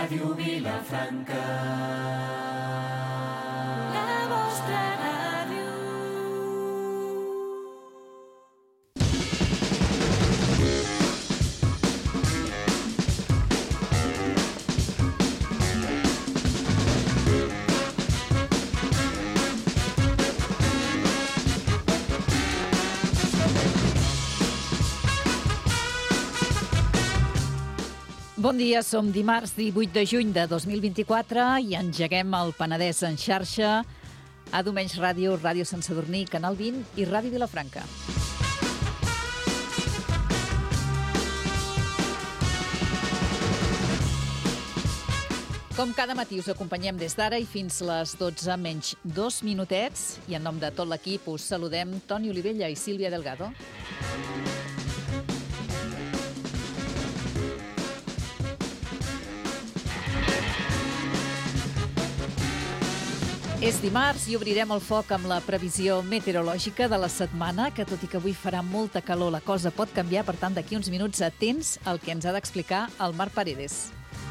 Ràdio Vilafranca. La vostra ràdio. Bon dia, som dimarts 18 de juny de 2024 i engeguem el Penedès en xarxa a Domenys Ràdio, Ràdio Sant Sadurní, Canal 20 i Ràdio Vilafranca. Com cada matí us acompanyem des d'ara i fins les 12 menys 2 minutets i en nom de tot l'equip us saludem Toni Olivella i Sílvia Delgado. És dimarts i obrirem el foc amb la previsió meteorològica de la setmana, que tot i que avui farà molta calor, la cosa pot canviar, per tant, d'aquí uns minuts atents al que ens ha d'explicar el Marc Paredes.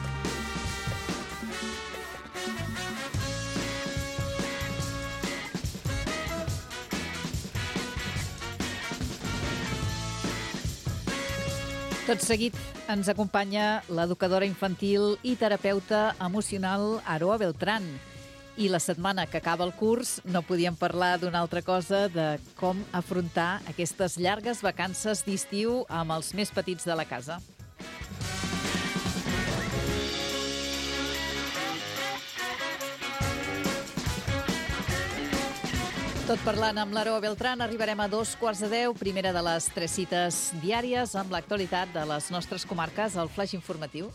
Tot seguit ens acompanya l'educadora infantil i terapeuta emocional Aroa Beltrán. I la setmana que acaba el curs no podíem parlar d'una altra cosa, de com afrontar aquestes llargues vacances d'estiu amb els més petits de la casa. Tot parlant amb l'Aroa Beltrán, arribarem a 2:15, primera de les 3 cites diàries amb l'actualitat de les nostres comarques, el flaix informatiu.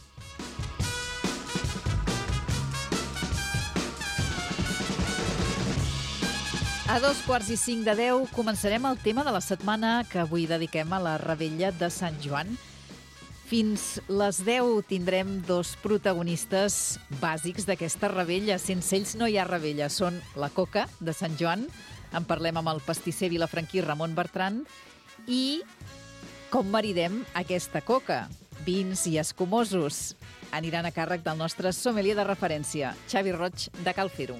A 2:45 començarem el tema de la setmana que avui dediquem a la Revetlla de Sant Joan. Fins les 10 tindrem dos protagonistes bàsics d'aquesta revetlla. Sense ells no hi ha revetlla. Són la coca de Sant Joan, en parlem amb el pastisser vilafranquí Ramon Bertran, i com maridem aquesta coca. Vins i escumosos aniran a càrrec del nostre sommelier de referència, Xavi Roig, de Cal Fer-ho.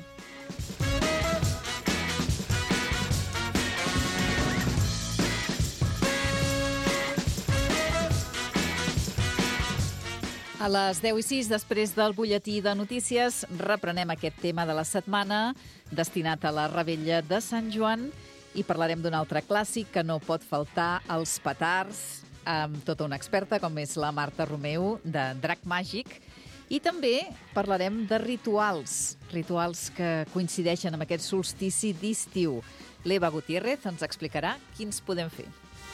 A les 10:06, després del butlletí de notícies, reprenem aquest tema de la setmana destinat a la Revetlla de Sant Joan i parlarem d'un altre clàssic que no pot faltar, els petards, amb tota una experta com és la Marta Romeu, de Drac Màgic. I també parlarem de rituals que coincideixen amb aquest solstici d'estiu. L'Eva Gutiérrez ens explicarà quins podem fer.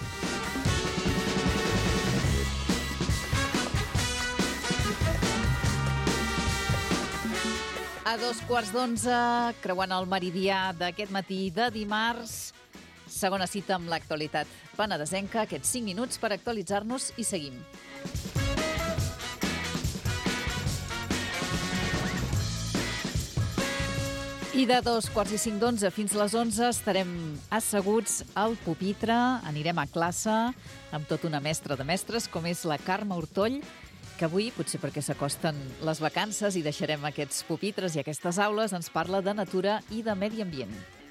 A 2:15, creuant el meridià d'aquest matí de dimarts, segona cita amb l'actualitat penedesenca, aquests 5 minuts per actualitzar-nos i seguim. I de 2:45 fins les 11 estarem asseguts al pupitre, anirem a classe amb tota una mestra de mestres com és la Carme Hortoll, que avui, potser perquè s'acosten les vacances i deixarem aquests pupitres i aquestes aules, ens parla de natura i de medi ambient.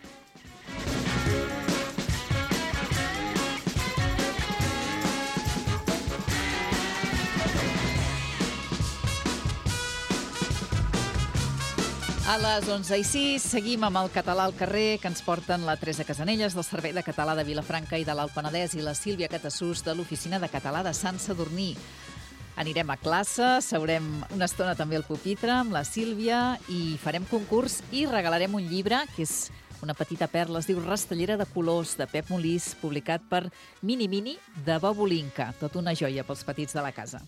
A les 11:06 seguim amb el Català al carrer, que ens porten la Teresa Casanelles del Servei de Català de Vilafranca i de l'Alt Penedès i la Sílvia Catassús de l'Oficina de Català de Sant Sadurní. Anirem a classe, seurem una estona també al pupitre amb la Sílvia i farem concurs i regalarem un llibre que és una petita perla, es diu Rastellera de colors, de Pep Molís, publicat per Mini Mini de Bobolinka. Tot una joia pels petits de la casa.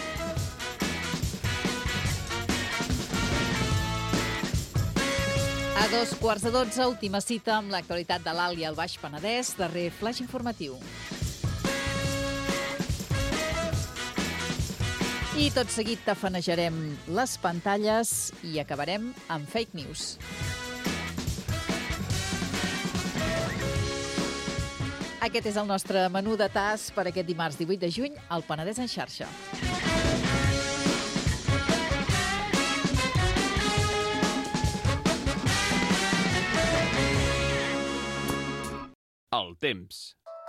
A 2:15, última cita amb l'actualitat de l'Alt i el Baix Penedès, darrer flaix informatiu. I tot seguit tafanejarem les pantalles i acabarem amb fake news. Aquest és el nostre menú de tas per aquest dimarts 18 de juny al Penedès en xarxa. temps.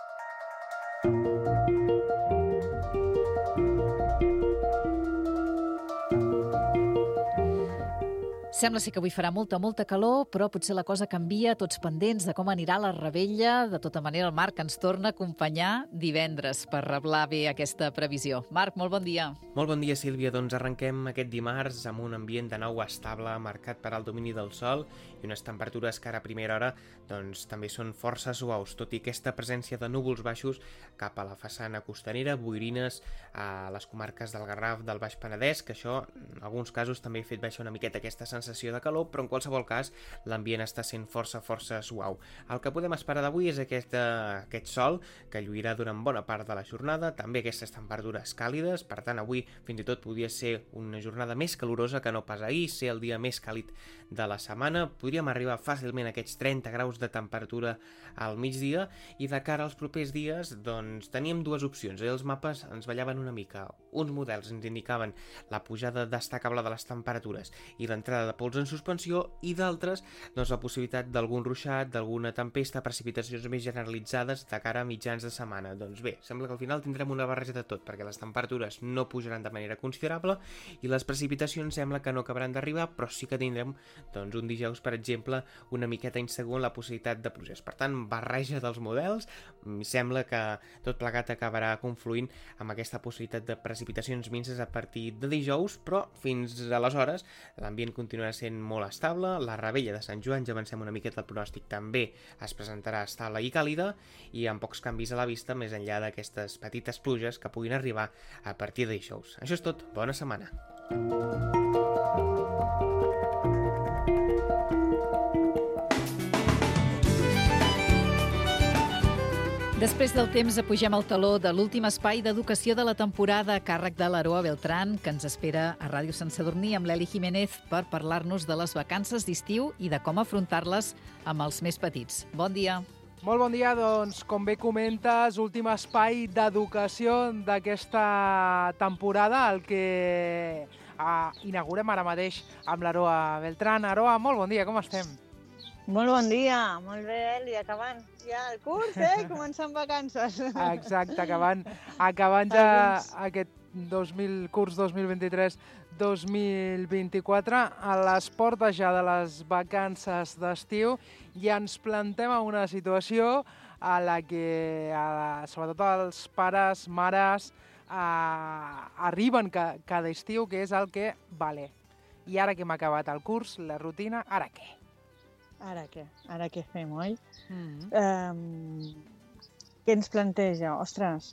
Sembla ser que avui farà molta calor, però potser la cosa canvia, tots pendents de com anirà la revetlla. De tota manera, el Marc ens torna a acompanyar divendres per reblar bé aquesta previsió. Marc, molt bon dia. Molt bon dia, Sílvia. Doncs arrenquem aquest dimarts amb un ambient de nou estable, marcat per al domini del sol i unes temperatures que ara a primera hora doncs, també són força suaus, tot i aquesta presència de núvols baixos cap a la façana costanera, boirines a les comarques del Garraf, del Baix Penedès, que això en alguns casos també ha fet baixar una miqueta aquesta sensació de calor, però en qualsevol cas l'ambient està sent força suau. El que podem esperar d'avui és aquest sol que lluirà durant bona part de la jornada, també aquestes temperatures càlides, per tant avui fins i tot podria ser una jornada més calorosa que no pas ahir, ser el dia més càlid de la setmana, podríem arribar fàcilment a aquests 30 graus de temperatura al migdia i de cara als propers dies doncs teníem dues opcions, els mapes ens ballaven una mica, uns models ens indicaven la pujada destacable de les temperatures i l'entrada de pols en suspensió i d'altres doncs la possibilitat d'algun ruixat, d'alguna tempesta, precipitacions més generalitzades de cara a mitjans de setmana. Doncs bé, sembla que al final tindrem una barreja de tot perquè les temperatures no pujaran de manera considerable i les precipitacions sembla que no acabaran d'arribar, però sí que tindrem doncs, un dijous, per exemple, una miqueta insegur en la possibilitat de pluges. Per tant, barreja dels models, sembla que tot plegat acabarà confluint amb aquesta possibilitat de precipitacions minses a partir de dijous, però fins aleshores l'ambient continuarà sent molt estable, la revetlla de Sant Joan, ja avancem una miqueta el pronòstic, també es presentarà estable i càlida i amb pocs canvis a la vista més enllà d'aquestes petites pluges que puguin arribar a partir de dijous. Això és tot, bona setmana. Després del temps apugem el taló de l'últim espai d'educació de la temporada a càrrec de l'Aroa Beltrán, que ens espera a Ràdio Sant Sadurní amb l'Eli Jiménez per parlar-nos de les vacances d'estiu i de com afrontar-les amb els més petits. Bon dia. Molt bon dia, doncs, com bé comentes, últim espai d'educació d'aquesta temporada, el que inaugurem ara mateix amb l'Aroa Beltrán. Aroa, molt bon dia, com estem? Molt bon dia, molt bé, Eli, acabant ja el curs, començant vacances. Exacte, acabant ja aquest curs 2023-2024, a les portes ja de les vacances d'estiu, i ens plantem a una situació a la que sobretot els pares, mares, arriben cada estiu, que és el que, vale, i ara que hem acabat el curs, la rutina, ara què? Ara què? Ara què fem, oi? Què ens planteja? Ostres,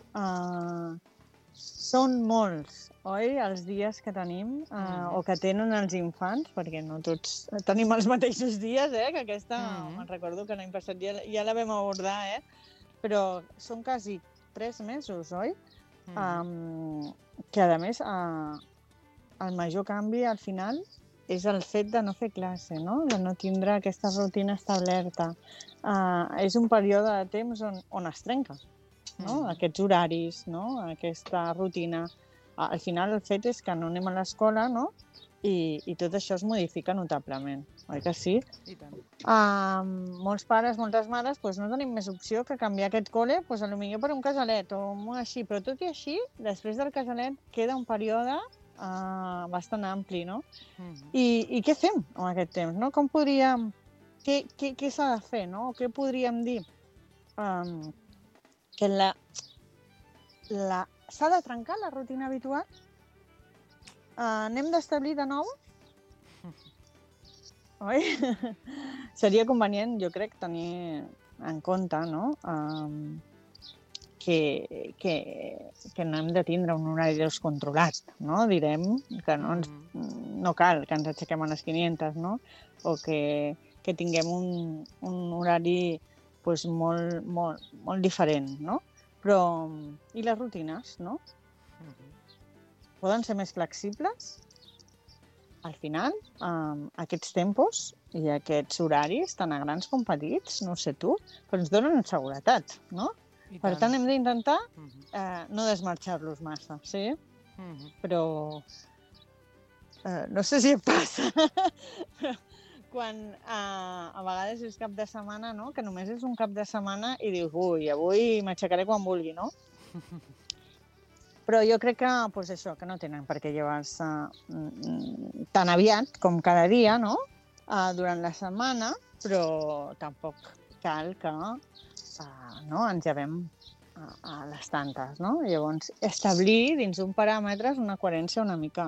són molts, oi, els dies que tenim o que tenen els infants, perquè no tots tenim els mateixos dies, que aquesta, me'n recordo que l'any passat ja la vam abordar, però són quasi 3 mesos, oi? Que, a més, el major canvi al final és el fet de no fer classe, no? De no tindre aquesta rutina establerta. És un període de temps on es trenca, no? Aquests horaris, no? Aquesta rutina. Al final el fet és que no anem a l'escola, no? I tot això es modifica notablement, oi que sí? I tant. Molts pares, moltes mares, no tenim més opció que canviar aquest col·le, potser per un casalet o així, però tot i així, després del casalet queda un període bastant ampli, no? I què fem amb aquest temps, no? Com podríem... Què s'ha de fer, no? Què podríem dir? Que s'ha de trencar la rutina habitual? N'hem d'establir de nou? Oi? Seria convenient, jo crec, tenir en compte, no? Que no hem de tindre un horari descontrolat, no? Direm que no cal que ens aixequem a les 500, no? O que tinguem un horari molt diferent, no? Però, i les rutines, no? Poden ser més flexibles? Al final, aquests tempos i aquests horaris, tant a grans com petits, no sé tu, però ens donen seguretat, no? Per tant, hem d'intentar no desmarxar-los massa, sí? Però no sé si et passa, quan a vegades és cap de setmana, no? Que només és un cap de setmana i dius, ui, avui m'aixecaré quan vulgui, no? Però jo crec que, doncs això, que no tenen per què llevar-se tan aviat com cada dia, no? Durant la setmana, però tampoc cal que no, ens llevem a les tantes, no? Llavors, establir dins d'un paràmetre una coherència una mica,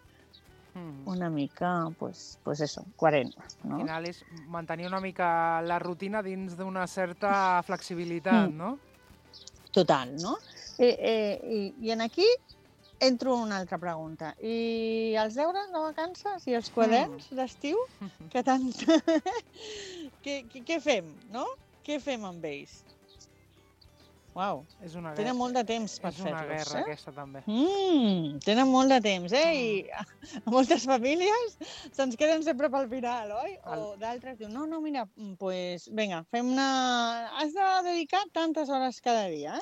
pues eso, coherent, no? Al final és mantenir una mica la rutina dins d'una certa flexibilitat, no? Total, no? I en aquí entro una altra pregunta. I els deures de vacances i els quaderns d'estiu? Que tant... Què fem, no? Què fem amb ells? Uau, És una tenen molt de temps per És una fer-los, guerra, aquesta, també. Tenen molt de temps, I a moltes famílies se'ns queden sempre pel final, oi? O d'altres diuen, no, mira, pues, vinga, fem-ne... Has de dedicar tantes hores cada dia,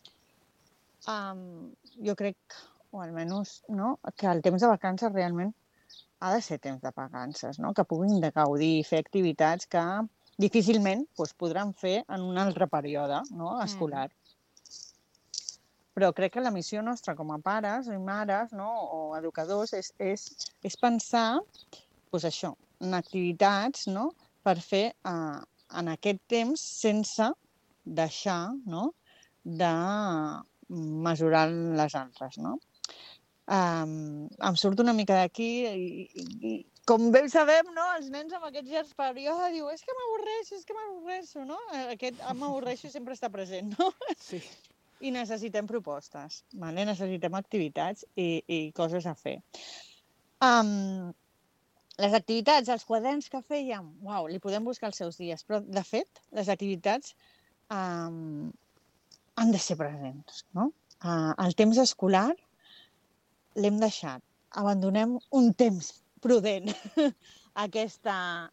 jo crec, o almenys, no, que el temps de vacances realment ha de ser temps de vacances, no? Que puguin de gaudir i fer activitats que difícilment podran fer en un altre període, no? Escolar. Però crec que la missió nostra com a pares i mares, no? O educadors és pensar això, en activitats, no? Per fer en aquest temps sense deixar, no? De mesurar les altres, no? Em surt una mica d'aquí i com bé sabem, no? Els nens amb aquests llargs períodes diuen és que m'avorreixo, no? Aquest m'avorreixo sempre està present, no? Sí. I necessitem propostes, vale? Necessitem activitats i coses a fer. Les activitats, els quaderns que fèiem, uau, li podem buscar els seus dies, però, de fet, les activitats han de ser presents, no? El temps escolar l'hem deixat. Abandonem un temps prudent aquesta,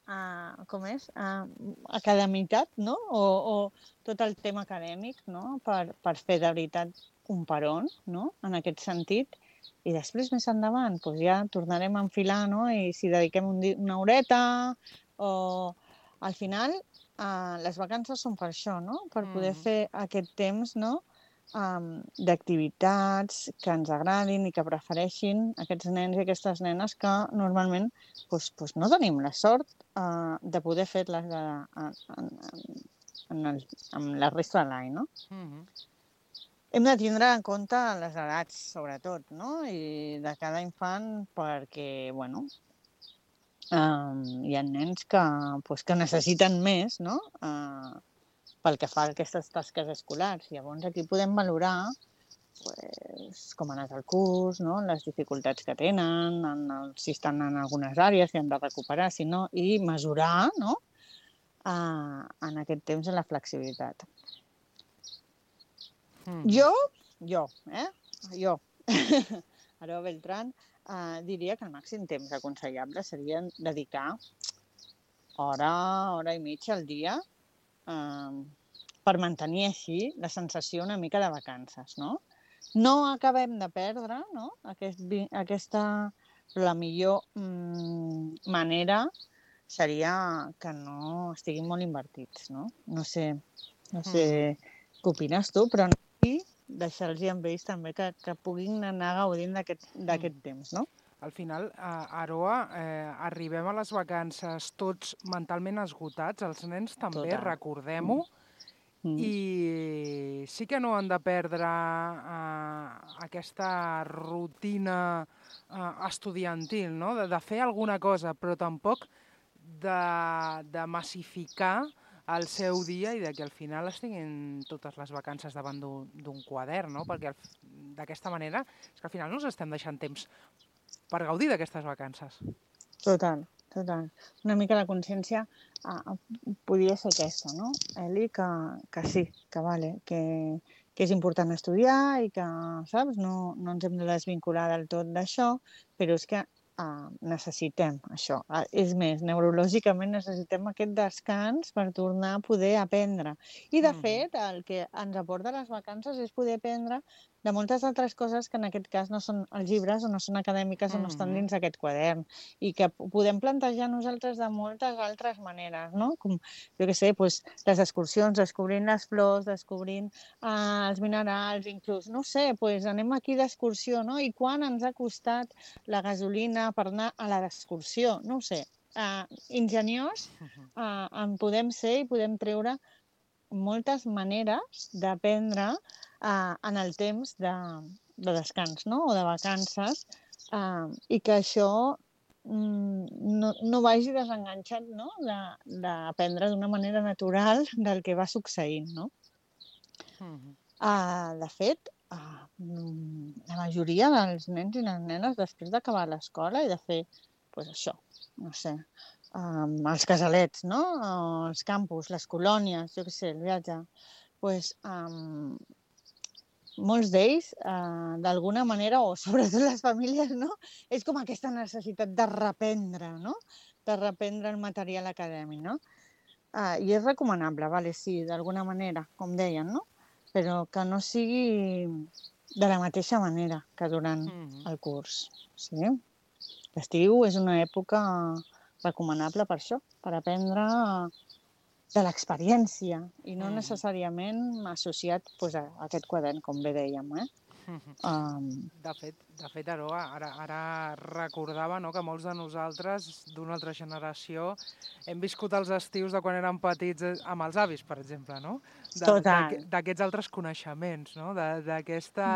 academitat, no? O tot el tema acadèmic, no? Per fer de veritat un peron, no? En aquest sentit. I després, més endavant, doncs ja tornarem a enfilar, no? I si dediquem una horeta o... Al final, les vacances són per això, no? Per poder fer aquest temps, no? D'activitats que ens agradin i que prefereixin aquests nens i aquestes nenes que normalment no tenim la sort de poder fer-les amb la resta de l'any, no? Hem de tindre en compte les edats, sobretot, no? I de cada infant perquè, bueno, hi ha nens que necessiten més, no? Pel que fa a aquestes tasques escolars. Llavors aquí podem valorar com ha anat el curs, no? Les dificultats que tenen, si estan en algunes àrees, si han de recuperar, si no, i mesurar, no? En aquest temps de la flexibilitat. Jo, Aroa Beltrán, diria que el màxim temps aconsellable seria dedicar hora i mitja al dia per mantenir així la sensació una mica de vacances, no? No acabem de perdre, no? La millor manera seria que no estiguin molt invertits, no? No sé què opines tu, però deixar-los amb ells també que puguin anar gaudint d'aquest temps, no? Al final, Aroa, arribem a les vacances tots mentalment esgotats, els nens també, recordem-ho, i sí que no han de perdre aquesta rutina estudiantil, no? De fer alguna cosa, però tampoc de massificar el seu dia i que al final estiguin totes les vacances davant d'un quadern, no? Perquè d'aquesta manera és que al final no ens estem deixant temps per gaudir d'aquestes vacances. Total. Una mica la consciència podria ser aquesta, no? Eli, que sí, que vale, que és important estudiar i que, saps, no ens hem de desvincular del tot d'això, però és que necessitem això. És més, neurològicament necessitem aquest descans per tornar a poder aprendre. I, de fet, el que ens aporta les vacances és poder aprendre de moltes altres coses que en aquest cas no són els llibres o no són acadèmiques o no estan dins d'aquest quadern i que podem plantejar nosaltres de moltes altres maneres, no? Com, jo què sé, doncs, les excursions, descobrint les flors, descobrint els minerals, inclús, no sé, doncs anem aquí d'excursió, no? I quan ens ha costat la gasolina per anar a l'excursió? No ho sé. Ingeniós en podem ser i podem treure moltes maneres d'aprendre en el temps de descans, no? O de vacances, i que això no vagi desenganxat, no? D'aprendre d'una manera natural del que va succeint, no? De fet, la majoria dels nens i les nenes, després d'acabar l'escola i de fer, doncs això, no sé, els casalets, no? Els campus, les colònies, jo què sé, el viatge. Doncs molts d'ells, d'alguna manera, o sobretot les famílies, no? És com aquesta necessitat de reprendre, no? De reprendre el material acadèmic, no? I és recomanable, vale, sí, d'alguna manera, com deien, no? Però que no sigui de la mateixa manera que durant el curs, sí? L'estiu és una època recomanable per això, per aprendre de l'experiència i no necessàriament associat doncs, a aquest quadern, com bé dèiem. De fet, Aroa, ara recordava, no, que molts de nosaltres, d'una altra generació, hem viscut els estius de quan érem petits amb els avis, per exemple, no? Total. D'aquests altres coneixements, no? D'aquesta...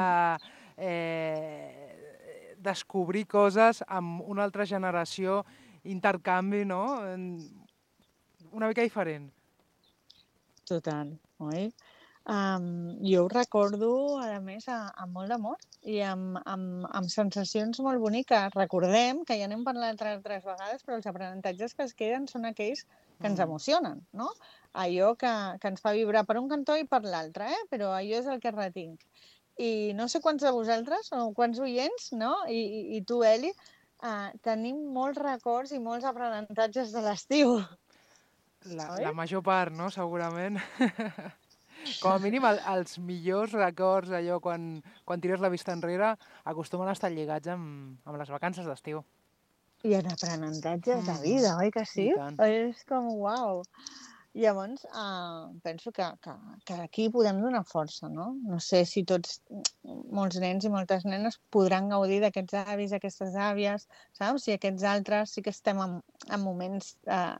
descobrir coses amb una altra generació, intercanvi, no? Una mica diferent. Total, oi? Jo ho recordo, a més, amb molt d'amor i amb sensacions molt boniques. Recordem, que ja n'hem parlat altres vegades, però els aprenentatges que es queden són aquells que ens emocionen, no? Allò que ens fa vibrar per un cantó i per l'altre, però allò és el que retinc. I no sé quants de vosaltres, o quants oients, no? I tu, Eli, tenim molts records i molts aprenentatges de l'estiu. La major part, no? Segurament. Com a mínim, els millors records, allò, quan tires la vista enrere, acostumen a estar lligats amb les vacances d'estiu. I en aprenentatges de vida, oi que sí? És com, uau! Llavors, penso que aquí podem donar força, no? No sé si molts nens i moltes nenes podran gaudir d'aquests avis, aquestes àvies, saps? I aquests altres sí que estem en moments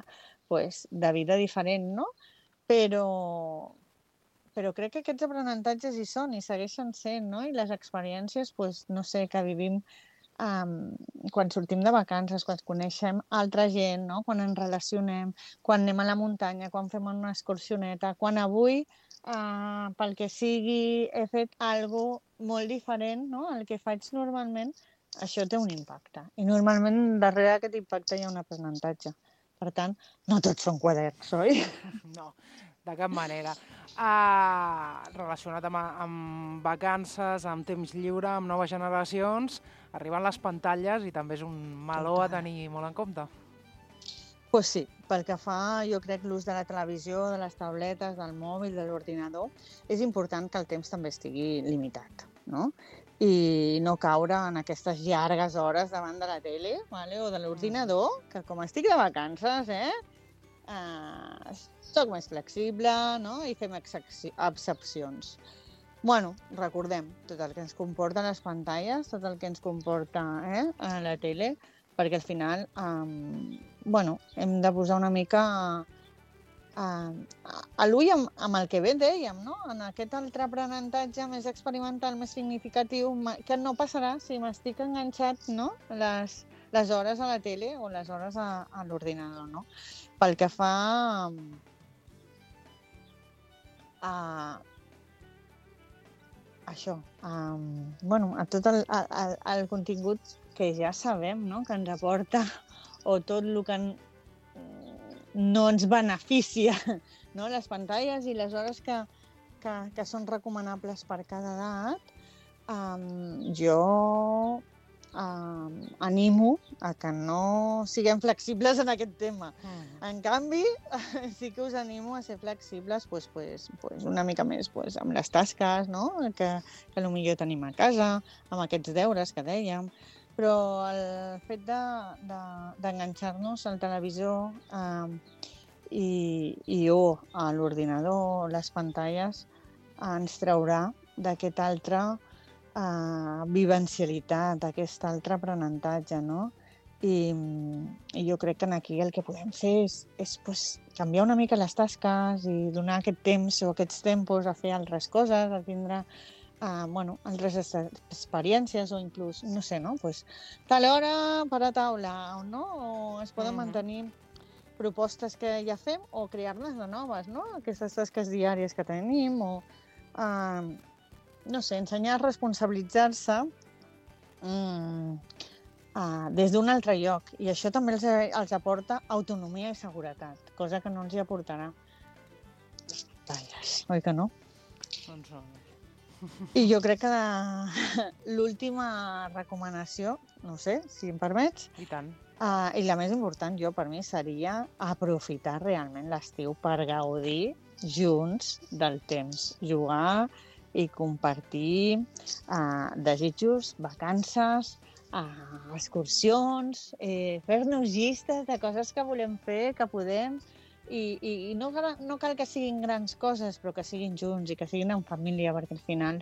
de vida diferent, no? Però crec que aquests aprenentatges hi són i segueixen sent, no? I les experiències, no sé, que vivim quan sortim de vacances, quan coneixem altra gent, no? Quan ens relacionem, quan anem a la muntanya, quan fem una excursioneta, quan avui, pel que sigui, he fet alguna cosa molt diferent, no? El que faig normalment, això té un impacte. I normalment darrere d'aquest impacte hi ha un aprenentatge. Per tant, no tots són quaderns, oi? No, de cap manera. Relacionat amb vacances, amb temps lliure, amb noves generacions, arriben les pantalles i també és un meló a tenir molt en compte. Doncs sí, pel que fa, jo crec, l'ús de la televisió, de les tabletes, del mòbil, de l'ordinador, és important que el temps també estigui limitat, no? I no caure en aquestes llargues hores davant de la tele, o de l'ordinador, que com estic de vacances, soc més flexible, no? I fem excepcions. Bueno, recordem tot el que ens comporta les pantalles, tot el que ens comporta a la tele, perquè al final hem de posar una mica a l'ull amb el que bé dèiem, no? En aquest altre aprenentatge més experimental, més significatiu, que no passarà si m'estic enganxat, no? Les hores a la tele o les hores a l'ordinador, no? Pel que fa això, a tot el contingut que ja sabem, no? Que ens aporta, o tot el que no ens beneficia, no? Les pantalles i les hores que són recomanables per cada edat, jo animo a que no siguem flexibles en aquest tema. En canvi, sí que us animo a ser flexibles pues, una mica més pues, amb les tasques, no? que potser tenim a casa, amb aquests deures que dèiem, però el fet d'enganxar-nos al televisor o a l'ordinador, les pantalles, ens traurà d'aquest altre vivencialitat, aquest altre aprenentatge, no? I jo crec que aquí el que podem fer és pues, canviar una mica les tasques i donar aquest temps o aquests tempos a fer altres coses, a tindre altres experiències o inclús, no sé, no? Pues, tal hora per a taula, no? O es poden mantenir propostes que ja fem o crear-ne de noves, no? Aquestes tasques diàries que tenim o no sé, ensenyar a responsabilitzar-se des d'un altre lloc. I això també els aporta autonomia i seguretat, cosa que no els hi aportarà les pantalles, oi que no? Doncs no. I jo crec que l'última recomanació, no sé, si em permets, I tant. i la més important jo per mi seria aprofitar realment l'estiu per gaudir junts del temps, jugar i compartir desitjos, vacances, excursions, fer-nos llistes de coses que volem fer, que podem, i no cal que siguin grans coses, però que siguin junts i que siguin en família, perquè al final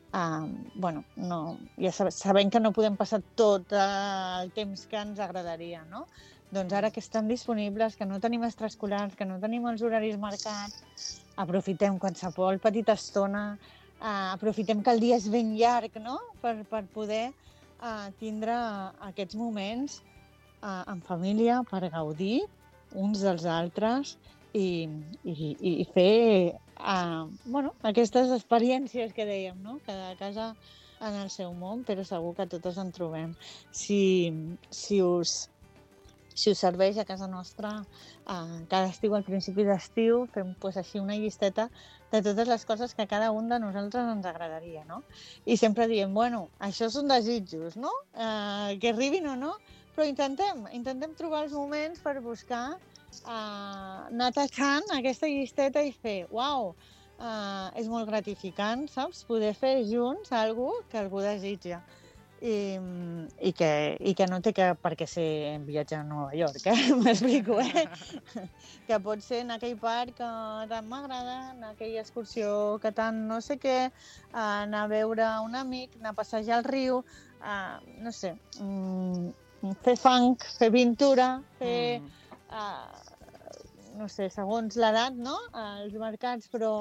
ja sabem que no podem passar tot el temps que ens agradaria, no? Doncs ara que estan disponibles, que no tenim extraescolars, que no tenim els horaris marcats, aprofitem qualsevol petita estona, aprofitem que el dia és ben llarg, no? Per poder tindre aquests moments en família per gaudir uns dels altres i fer aquestes experiències que dèiem, no? Cada casa en el seu món, però segur que totes en trobem. Si us serveix a casa nostra, cada estiu, al principi d'estiu, fem així una llisteta de totes les coses que a cada un de nosaltres ens agradaria, no? I sempre diem, això són desitjos, no? Que arribin o no, però intentem trobar els moments per buscar, anar tachant aquesta llisteta i fer, uau, és molt gratificant, saps? Poder fer junts alguna que algú desitja. I que no té per què ser un viatge a Nova York, m'explico, que pot ser en aquell parc que tant m'agrada, en aquella excursió que tant no sé què, anar a veure un amic, anar a passejar al riu, no sé, fer funk, fer pintura, fer, no sé, segons l'edat, no?, als mercats, però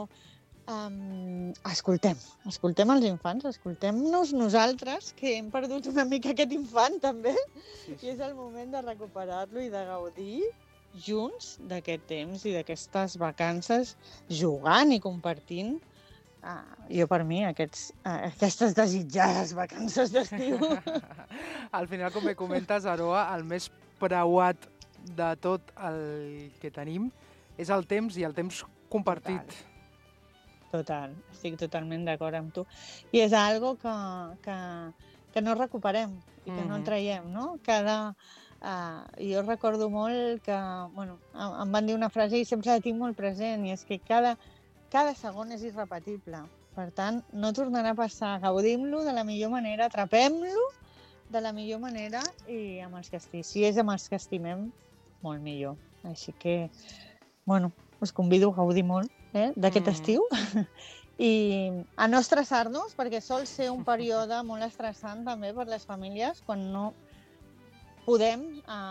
escoltem els infants, escoltem-nos nosaltres, que hem perdut una mica aquest infant també, i és el moment de recuperar-lo i de gaudir junts d'aquest temps i d'aquestes vacances, jugant i compartint, jo per mi, aquestes desitjades vacances d'estiu. Al final, com bé comentes, Aroa, el més preuat de tot el que tenim és el temps i el temps compartit. Total, estic totalment d'acord amb tu. I és algo que no recuperem i que no en traiem, no? Jo recordo molt que, em van dir una frase i sempre la tinc molt present, i és que cada segon és irrepetible. Per tant, no tornarà a passar. Gaudim-lo de la millor manera, atrapem-lo de la millor manera i amb els que si és amb els que estimem, molt millor. Així que, us convido a gaudir molt d'aquest estiu i a no estressar-nos, perquè sol ser un període molt estressant també per les famílies quan no podem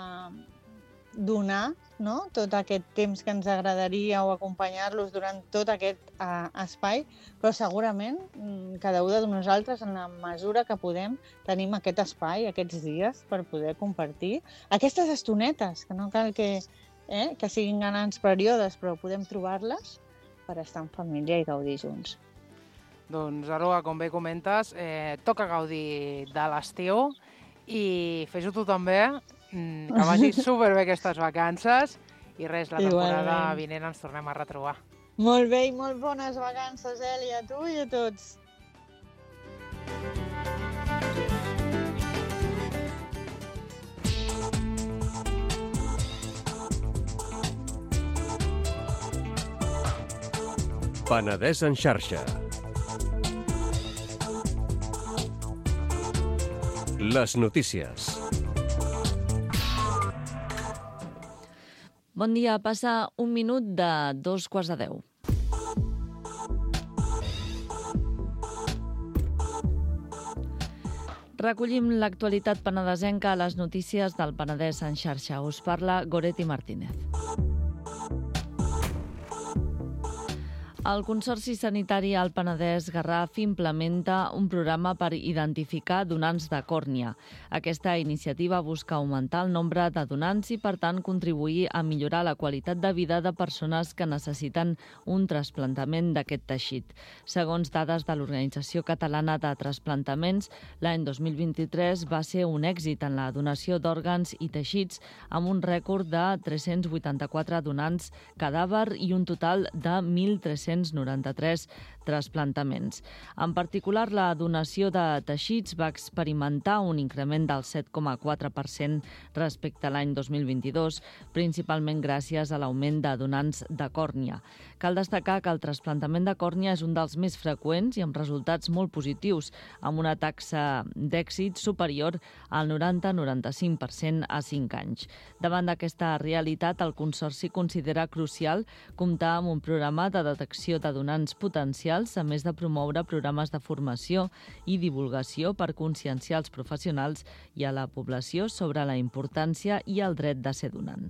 donar tot aquest temps que ens agradaria o acompanyar-los durant tot aquest espai, però segurament cada un de nosaltres, en la mesura que podem, tenim aquest espai, aquests dies, per poder compartir aquestes estonetes, que no cal que siguin grans períodes, però podem trobar-les per estar en família i gaudir junts. Doncs, Aroa, com bé comentes, toca gaudir de l'estiu i fes-ho tu també, que vagi superbé aquestes vacances i res, la temporada vinent ens tornem a retrobar. Molt bé i molt bones vacances, Eli, a tu i a tots. Penedès en xarxa. Les notícies. Bon dia, passa un minut de 9:45. Recollim l'actualitat penedesenca a les notícies del Penedès en xarxa. Us parla Goretti Martínez. El Consorci Sanitari al Penedès Garraf implementa un programa per identificar donants de còrnia. Aquesta iniciativa busca augmentar el nombre de donants i, per tant, contribuir a millorar la qualitat de vida de persones que necessiten un trasplantament d'aquest teixit. Segons dades de l'Organització Catalana de Trasplantaments, l'any 2023 va ser un èxit en la donació d'òrgans i teixits amb un rècord de 384 donants cadàver i un total de 1.393 trasplantaments. En particular, la donació de teixits va experimentar un increment del 7,4% respecte a l'any 2022, principalment gràcies a l'augment de donants de còrnia. Cal destacar que el trasplantament de còrnia és un dels més freqüents i amb resultats molt positius, amb una taxa d'èxit superior al 90-95% a 5 anys. Davant d'aquesta realitat, el Consorci considera crucial comptar amb un programa de detecció de donants potencials, a més de promoure programes de formació i divulgació per conscienciar els professionals i a la població sobre la importància i el dret de ser donant.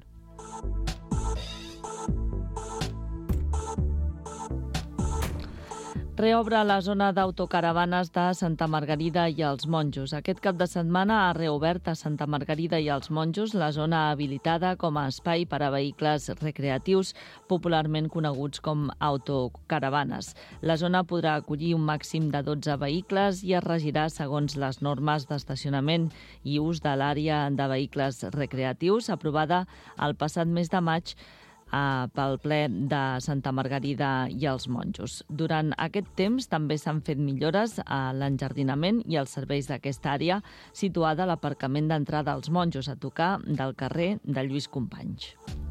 Reobre la zona d'autocaravanes de Santa Margarida i els Monjos. Aquest cap de setmana ha reobert a Santa Margarida i els Monjos la zona habilitada com a espai per a vehicles recreatius, popularment coneguts com autocaravanes. La zona podrà acollir un màxim de 12 vehicles i es regirà segons les normes d'estacionament i ús de l'àrea de vehicles recreatius, aprovada el passat mes de maig pel ple de Santa Margarida i els Monjos. Durant aquest temps també s'han fet millores a l'enjardinament i als serveis d'aquesta àrea, situada a l'aparcament d'entrada als Monjos, a tocar del carrer de Lluís Companys.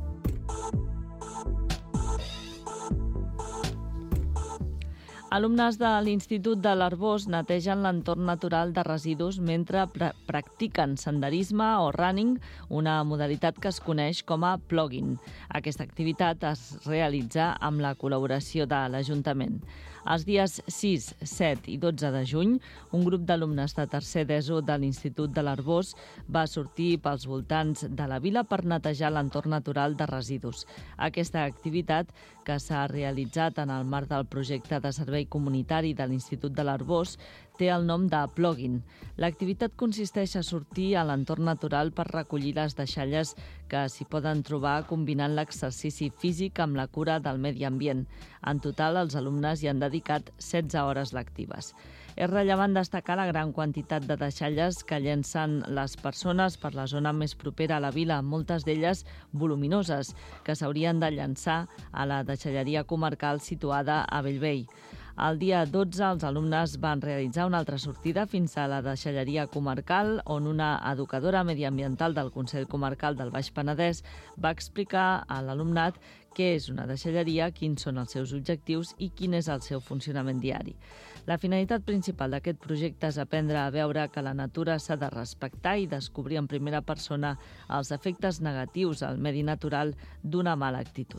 Alumnes de l'Institut de l'Arbós netegen l'entorn natural de residus mentre practiquen senderisme o running, una modalitat que es coneix com a plogging. Aquesta activitat es realitza amb la col·laboració de l'Ajuntament. Els dies 6, 7 i 12 de juny, un grup d'alumnes de tercer d'ESO de l'Institut de l'Arbós va sortir pels voltants de la vila per netejar l'entorn natural de residus. Aquesta activitat, que s'ha realitzat en el marc del projecte de servei comunitari de l'Institut de l'Arbós, té el nom de plogging. L'activitat consisteix a sortir a l'entorn natural per recollir les deixalles que s'hi poden trobar combinant l'exercici físic amb la cura del medi ambient. En total, els alumnes hi han dedicat 16 hores lectives. És rellevant destacar la gran quantitat de deixalles que llencen les persones per la zona més propera a la vila, moltes d'elles voluminoses, que s'haurien de llançar a la deixalleria comarcal situada a Bellvei. El dia 12, els alumnes van realitzar una altra sortida fins a la deixalleria comarcal, on una educadora mediambiental del Consell Comarcal del Baix Penedès va explicar a l'alumnat què és una deixalleria, quins són els seus objectius i quin és el seu funcionament diari. La finalitat principal d'aquest projecte és aprendre a veure que la natura s'ha de respectar i descobrir en primera persona els efectes negatius al medi natural d'una mala actitud.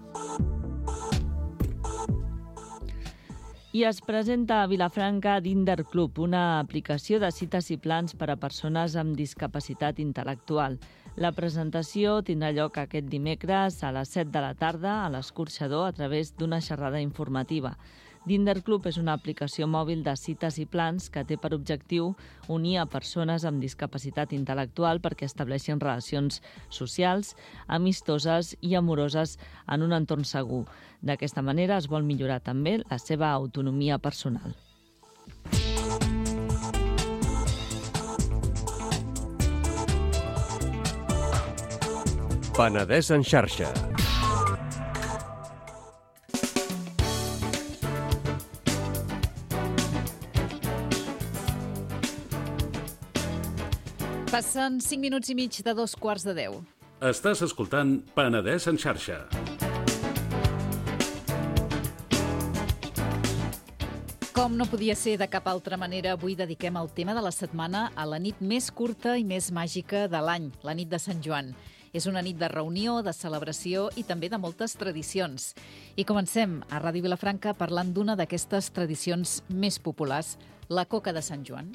I es presenta a Vilafranca Dinder Club, una aplicació de cites i plans per a persones amb discapacitat intel·lectual. La presentació tindrà lloc aquest dimecres a les 7 de la tarda a l'Escorxador a través d'una xerrada informativa. Dinder Club és una aplicació mòbil de cites i plans que té per objectiu unir a persones amb discapacitat intel·lectual perquè estableixin relacions socials, amistoses i amoroses en un entorn segur. D'aquesta manera es vol millorar també la seva autonomia personal. Penedès en xarxa. Passen 5 minuts i mig de 9:15. Estàs escoltant Penedès en xarxa. Com no podia ser de cap altra manera, avui dediquem el tema de la setmana a la nit més curta i més màgica de l'any, la nit de Sant Joan. És una nit de reunió, de celebració i també de moltes tradicions. I comencem a Ràdio Vilafranca parlant d'una d'aquestes tradicions més populars, la coca de Sant Joan.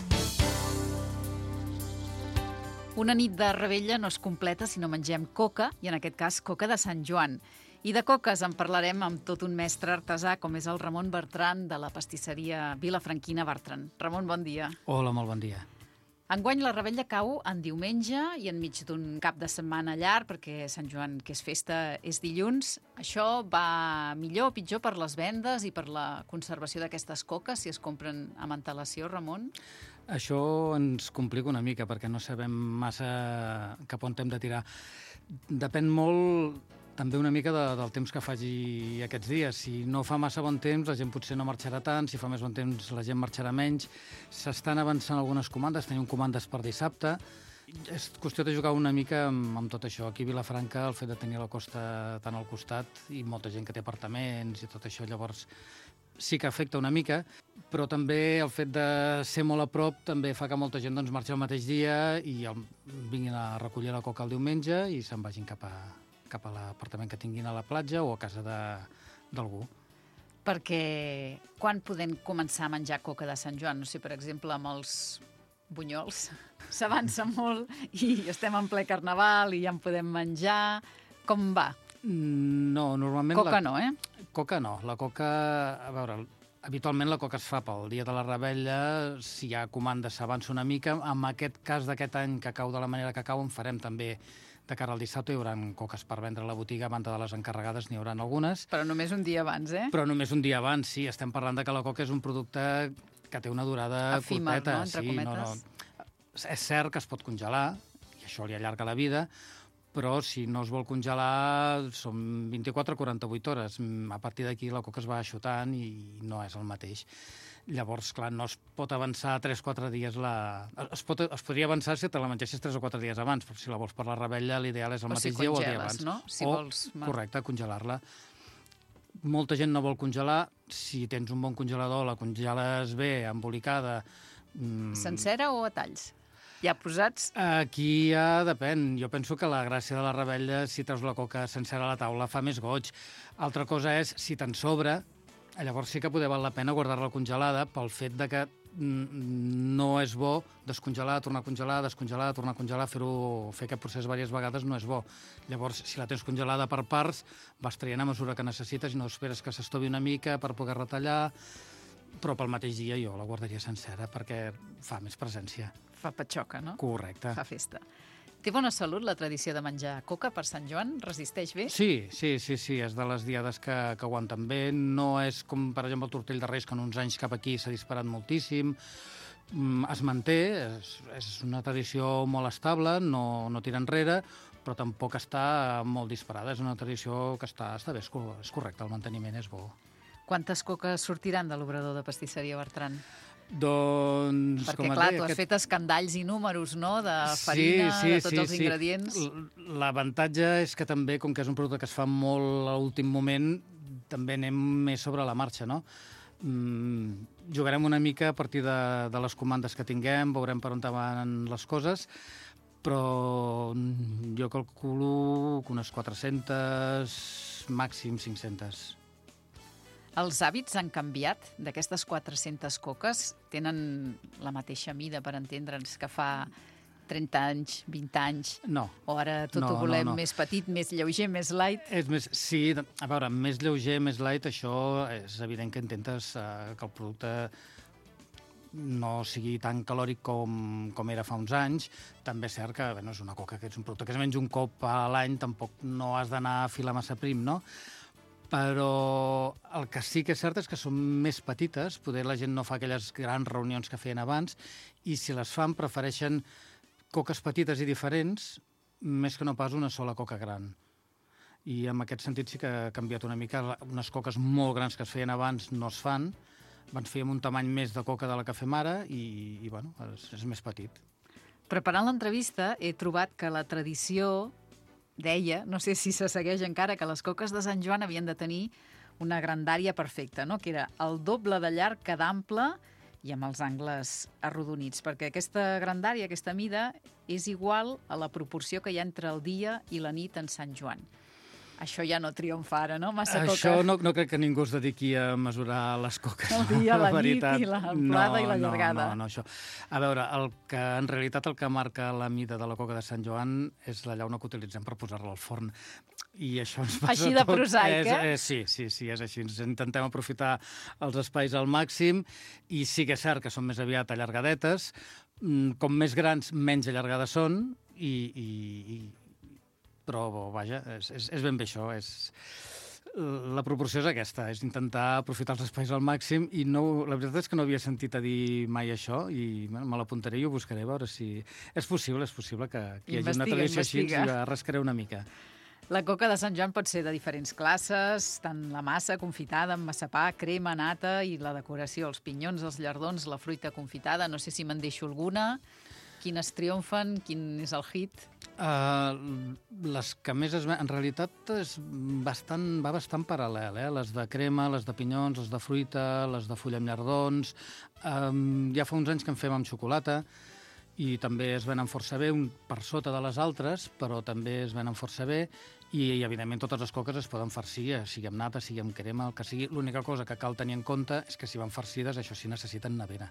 Una nit de revetlla no es completa si no mengem coca, i en aquest cas coca de Sant Joan. I de coques en parlarem amb tot un mestre artesà com és el Ramon Bertran de la pastisseria vilafranquina Bertran. Ramon, bon dia. Hola, molt bon dia. Enguany la revetlla cau en diumenge i enmig d'un cap de setmana llarg, perquè Sant Joan, que és festa, és dilluns. Això va millor o pitjor per les vendes i per la conservació d'aquestes coques, si es compren amb antelació, Ramon? Això ens complica una mica, perquè no sabem massa cap on hem de tirar. Depèn molt també una mica del temps que faci aquests dies. Si no fa massa bon temps, la gent potser no marxarà tant, si fa més bon temps, la gent marxarà menys. S'estan avançant algunes comandes, tenim comandes per dissabte. És qüestió de jugar una mica amb tot això. Aquí a Vilafranca, el fet de tenir la costa tan al costat i molta gent que té apartaments i tot això, llavors sí que afecta una mica, però també el fet de ser molt a prop també fa que molta gent marxi el mateix dia i vinguin a recollir la coca el diumenge i se'n vagin cap a l'apartament que tinguin a la platja o a casa d'algú. Perquè quan podem començar a menjar coca de Sant Joan? No sé, per exemple, amb els bunyols. S'avança molt i estem en ple carnaval i ja en podem menjar. Com va? No, normalment... Coca no, eh? Coca no. La coca... A veure, habitualment la coca es fa pel dia de la revetlla. Si hi ha comanda s'avança una mica. En aquest cas d'aquest any que cau de la manera que cau, en farem també de cara al dissabte. Hi haurà coques per vendre a la botiga, a banda de les encarregades n'hi haurà algunes. Però només un dia abans, eh? Però només un dia abans, sí. Estem parlant de que la coca és un producte que té una durada efímer, curteta. No? Entre cometes. No. És cert que es pot congelar, i això li allarga la vida, però si no es vol congelar són 24 o 48 hores. A partir d'aquí la coca es va aixutant i no és el mateix. Llavors, clar, no es pot avançar 3-4 dies es podria avançar si te la mengessis 3 o 4 dies abans, però si la vols per la revetlla, l'ideal és el mateix dia o el dia abans. No? Si vols... Correcte, congelar-la. Molta gent no vol congelar. Si tens un bon congelador, la congeles bé, embolicada... Sencera o a talls? Ja posats? Aquí ja depèn. Jo penso que la gràcia de la revetlla, si treus la coca sencera a la taula, fa més goig. Altra cosa és, si te'n sobra, llavors sí que poder val la pena guardar-la congelada pel fet de que no és bo descongelar, tornar a congelar, descongelar, tornar a congelar, fer aquest procés diverses vegades no és bo. Llavors, si la tens congelada per parts, vas traient a mesura que necessites i no esperes que s'estovi una mica per poder retallar, però pel mateix dia jo la guardaria sencera perquè fa més presència. Fa patxoca, no? Correcte. Fa festa. Té bona salut la tradició de menjar coca per Sant Joan? Resisteix bé? Sí, és de les diades que aguanten bé. No és com, per exemple, el tortell de Reis, que en uns anys cap aquí s'ha disparat moltíssim. Es manté, és una tradició molt estable, no tira enrere, però tampoc està molt disparada. És una tradició que està bé, és correcte, el manteniment és bo. Quantes coques sortiran de l'obrador de pastisseria Bertran? Doncs... Perquè, clar, tu has fet escandalls i números, no?, de farina, de tots els ingredients. L'avantatge és que també, com que és un producte que es fa molt a l'últim moment, també anem més sobre la marxa, no? Jugarem una mica a partir de les comandes que tinguem, veurem per on van les coses, però jo calculo que unes 400, màxim 500. Els hàbits han canviat d'aquestes 400 coques? Tenen la mateixa mida, per entendre'ns, que fa 30 anys, 20 anys? No. O ara tot ho volem més petit, més lleuger, més light? Sí, a veure, més lleuger, més light, això és evident que intentes que el producte no sigui tan calòric com era fa uns anys. També és cert que és una coca que és un producte que es menja un cop a l'any, tampoc no has d'anar a filar massa prim, no? Però el que sí que és cert és que són més petites, poder la gent no fa aquelles grans reunions que feien abans, i si les fan prefereixen coques petites i diferents, més que no pas una sola coca gran. I en aquest sentit sí que ha canviat una mica. Unes coques molt grans que es feien abans no es fan, abans fèiem un tamany més de coca de la que fem ara i bueno, és més petit. Preparant l'entrevista he trobat que la tradició deia, no sé si se segueix encara, que les coques de Sant Joan havien de tenir una grandària perfecta, no? Que era el doble de llarg que d'ample i amb els angles arrodonits, perquè aquesta grandària, aquesta mida, és igual a la proporció que hi ha entre el dia i la nit en Sant Joan. Això ja no triomfa ara, no? Massa coca. Això no crec que ningú es dediqui a mesurar les coques. El dia, la nit veritat. i l'amplada i la llargada. No, això. A veure, en realitat el que marca la mida de la coca de Sant Joan és la llauna que utilitzem per posar-la al forn. I això ens passa Així de tot. prosaic, eh? Sí, és així. Ens intentem aprofitar els espais al màxim i sí que és cert que són més aviat allargadetes. Com més grans, menys allargades són però, vaja, és ben bé això. La proporció és aquesta, és intentar aprofitar els espais al màxim i la veritat és que no havia sentit a dir mai això i me l'apuntaré i ho buscaré a veure si... És possible que hi hagi una tradició així i la rascaré una mica. La coca de Sant Joan pot ser de diferents classes, tant la massa confitada amb massapà, crema, nata i la decoració, els pinyons, els llardons, la fruita confitada. No sé si me'n deixo alguna. Quines triomfen? Quin és el hit? Les que més en realitat va bastant paral·lel, les de crema, les de pinyons, les de fruita, les de fulla amb llardons. Ja fa uns anys que en fem amb xocolata i també es venen força bé, per sota de les altres, però també es venen força bé i evidentment totes les coques es poden farcir, sigui amb nata, sigui amb crema, el que sigui. L'única cosa que cal tenir en compte és que si van farcides, això sí necessiten nevera.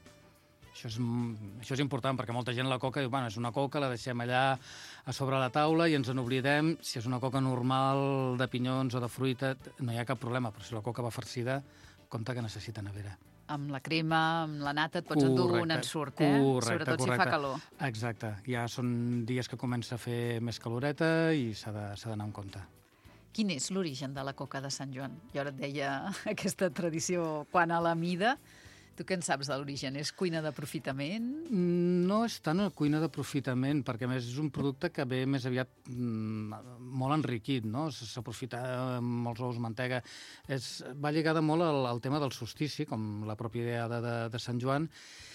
Això és important, perquè molta gent la coca diu, bueno, és una coca, la deixem allà a sobre la taula i ens en oblidem. Si és una coca normal de pinyons o de fruita, no hi ha cap problema, però si la coca va farcida, compte que necessita nevera. Amb la crema, amb la nata, et pots endur un ensurt, sobretot si fa calor. Exacte. Ja són dies que comença a fer més caloreta i s'ha d'anar en compte. Quin és l'origen de la coca de Sant Joan? Jo ara et deia aquesta tradició quant a la mida. Tu què en saps de l'origen? És cuina d'aprofitament? No és tant una cuina d'aprofitament, perquè a més és un producte que ve més aviat molt enriquit, no? S'aprofita molts ous, mantega. Va lligada molt al tema del solstici, com la pròpia idea de Sant Joan,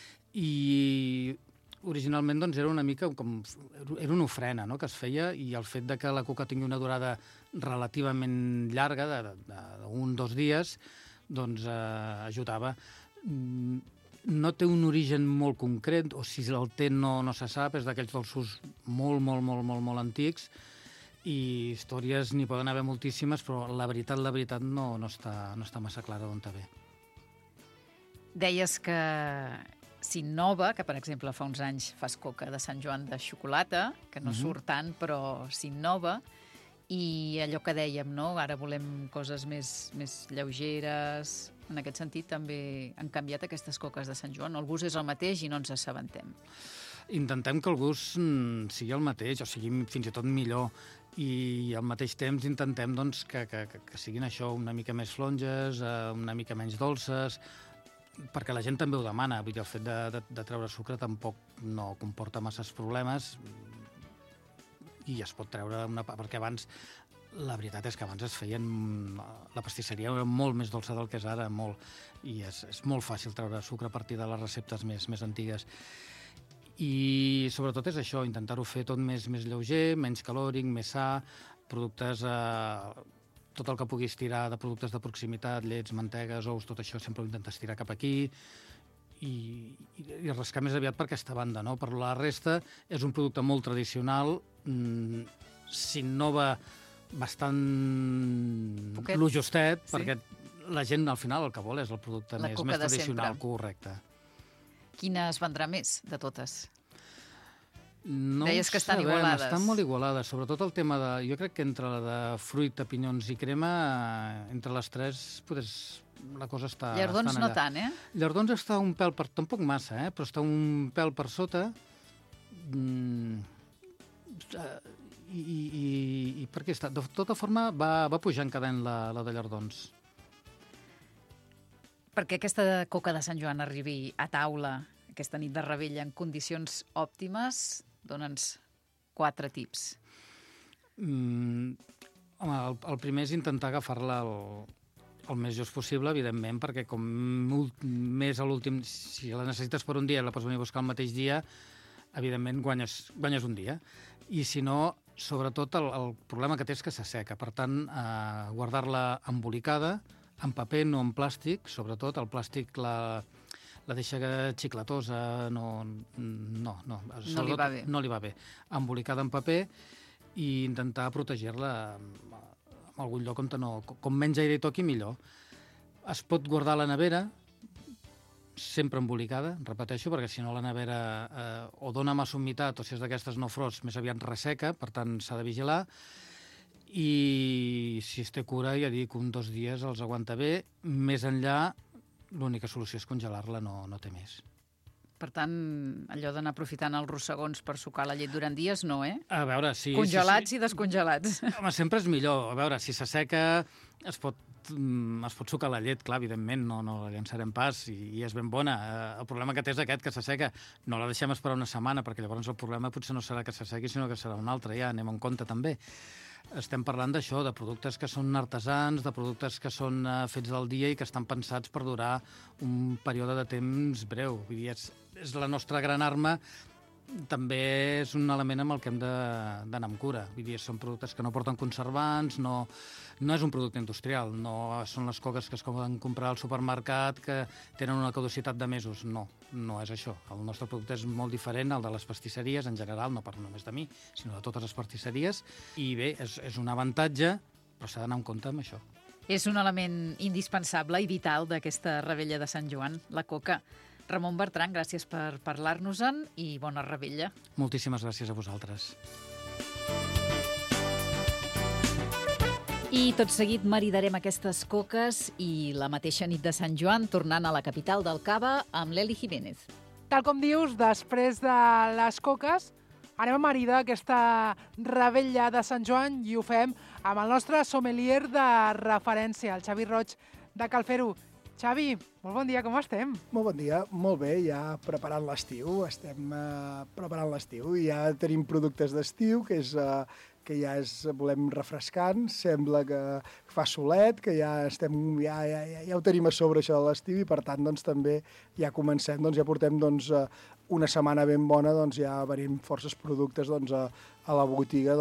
i originalment doncs, era una mica era una ofrena, no?, que es feia, i el fet de que la coca tingui una durada relativament llarga, d'un o 2 dies, doncs ajudava. No té un origen molt concret, o si el té no se sap, és d'aquells dolços molt antics, i històries n'hi poden haver moltíssimes, però la veritat no està massa clara d'on ve. Deies que s'innova, que per exemple fa uns anys fas coca de Sant Joan de xocolata, que no surt tant, però s'innova, i allò que dèiem, no? Ara volem coses més lleugeres. En aquest sentit també han canviat aquestes coques de Sant Joan. El gust és el mateix i no ens assabentem. Intentem que el gust sigui el mateix, o sigui fins i tot millor, i al mateix temps intentem doncs, que siguin això una mica més flonges, una mica menys dolces, perquè la gent també ho demana. Vull dir, el fet de treure sucre tampoc no comporta masses problemes i es pot treure perquè abans, la veritat és que abans es feien... La pastisseria era molt més dolça del que és ara, molt, i és molt fàcil treure sucre a partir de les receptes més antigues. I sobretot és això, intentar-ho fer tot més lleuger, menys calòric, més sa, productes... tot el que puguis tirar de productes de proximitat, llets, mantegues, ous, tot això sempre ho intentes tirar cap aquí i rascar més aviat per aquesta banda, no? Per la resta és un producte molt tradicional, s'innova bastant lo justet, perquè la gent al final el que vol és el producte més tradicional, correcte. Quina es vendrà més de totes? No deies que estan igualades. Estan molt igualades, sobretot el tema de... Jo crec que entre la de fruita, pinyons i crema, entre les tres, la cosa està... Llardons no tant, eh? Llardons està un pèl per... Tampoc massa, però està un pèl per sota. I per què està? De tota forma, va pujant cada any la de llardons. Perquè aquesta coca de Sant Joan arribi a taula aquesta nit de Ravella en condicions òptimes, dona'ns 4 tips. Home, el primer és intentar agafar-la el més just possible, evidentment, perquè com més a l'últim... Si la necessites per un dia i la pots venir a buscar el mateix dia, evidentment guanyes un dia. I si no, sobretot el problema que té és que s'asseca. Per tant, guardar-la embolicada en paper, no en plàstic, sobretot. El plàstic la deixa xiclatosa, no li va bé. No li va bé. Embolicada en paper i intentar protegir-la en algun lloc com menys aire hi toqui, millor. Es pot guardar a la nevera, sempre embolicada, repeteixo, perquè si no la nevera o dona massa humitat o si és d'aquestes no frost, més aviat resseca, per tant s'ha de vigilar. I si es té cura, ja dic, 1 o 2 dies els aguanta bé. Més enllà, l'única solució és congelar-la, no té més. Per tant, allò d'anar aprofitant els rossegons per sucar la llet durant dies, no, eh? A veure, sí. Congelats i descongelats. Home, sempre és millor. A veure, si s'asseca es pot sucar la llet, clar, evidentment, no la llançarem pas i és ben bona. El problema que té és aquest, que s'asseca. No la deixem esperar una setmana, perquè llavors el problema potser no serà que s'assequi, sinó que serà un altre, ja anem en compte també. Estem parlant d'això, de productes que són artesans, de productes que són fets del dia i que estan pensats per durar un període de temps breu. Vull dir, és la nostra gran arma, també és un element amb el que hem d'anar amb cura. Vull dir, són productes que no porten conservants, no és un producte industrial, no són les coques que es poden comprar al supermercat que tenen una caducitat de mesos. No és això. El nostre producte és molt diferent al de les pastisseries en general, no parlo només de mi, sinó de totes les pastisseries. I bé, és un avantatge, però s'ha d'anar en compte amb això. És un element indispensable i vital d'aquesta Revetlla de Sant Joan, la coca. Ramon Bertran, gràcies per parlar-nos-en i bona Revetlla. Moltíssimes gràcies a vosaltres. I tot seguit maridarem aquestes coques i la mateixa nit de Sant Joan tornant a la capital del Cava amb l'Eli Jiménez. Tal com dius, després de les coques, anem a maridar aquesta Revetlla de Sant Joan i ho fem amb el nostre sommelier de referència, el Xavi Roig de Calfero. Xavi, molt bon dia, com estem? Molt bon dia, molt bé, ja preparant l'estiu, estem preparant l'estiu i ja tenim productes d'estiu, que ja volem refrescant, sembla que fa solet, que ja ho tenim a sobre això de l'estiu i per tant doncs, també ja comencem, ja portem una setmana ben bona, ja venint forces productes a la botiga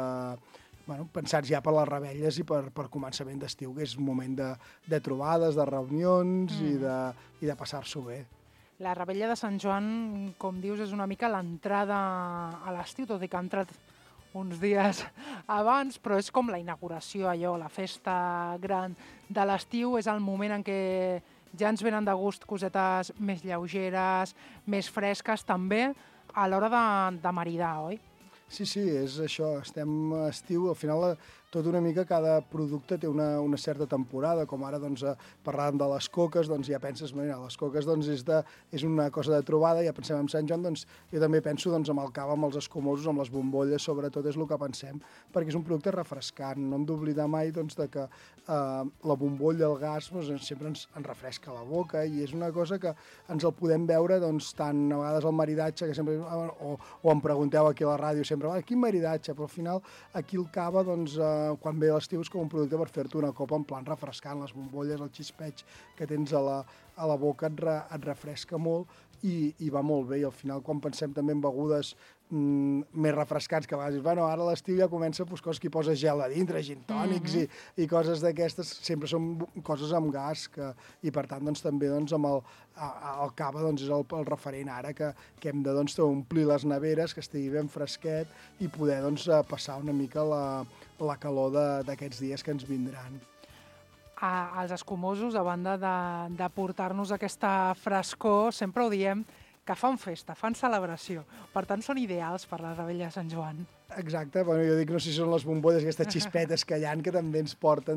pensats ja per les revetlles i per començament d'estiu, que és un moment de trobades, de reunions i de passar-s'ho bé. La Revetlla de Sant Joan, com dius, és una mica l'entrada a l'estiu, tot i que ha entrat uns dies abans, però és com la inauguració, allò, la festa gran de l'estiu, és el moment en què ja ens venen de gust cosetes més lleugeres, més fresques, també a l'hora de maridar, oi? Sí, és això, estem a estiu, al final tot una mica cada producte té una certa temporada, com ara parlàvem de les coques, ja penses, mira, les coques és una cosa de trobada, ja pensem en Sant Joan, jo també penso en el cava, amb els escumosos, amb les bombolles, sobretot és el que pensem, perquè és un producte refrescant, no hem d'oblidar mai de que la bombolla, el gas, sempre ens refresca la boca i és una cosa que ens el podem veure tant a vegades al maridatge, que sempre, o em pregunteu aquí a la ràdio sempre, quin maridatge, però al final aquí el cava, quan ve l'estiu és com un producte per fer-te una copa en plan refrescant, les bombolles, el xispeig que tens a la boca et refresca molt i va molt bé, i al final quan pensem també en begudes més refrescants, que a vegades ara l'estiu ja comença coses que hi posa gel a dintre, gin tònics i coses d'aquestes, sempre són coses amb gas i per tant també amb el cava és el referent ara que hem d'omplir les neveres, que estigui ben fresquet i poder passar una mica la calor d'aquests dies que ens vindran. Els escumosos, a banda de portar-nos aquesta frescor, sempre ho diem, que fan festa, fan celebració. Per tant, són ideals per la Revetlla de Sant Joan. Exacte, jo dic, no sé si són les bombolles, aquestes xispetes que hi ha, que també ens porten,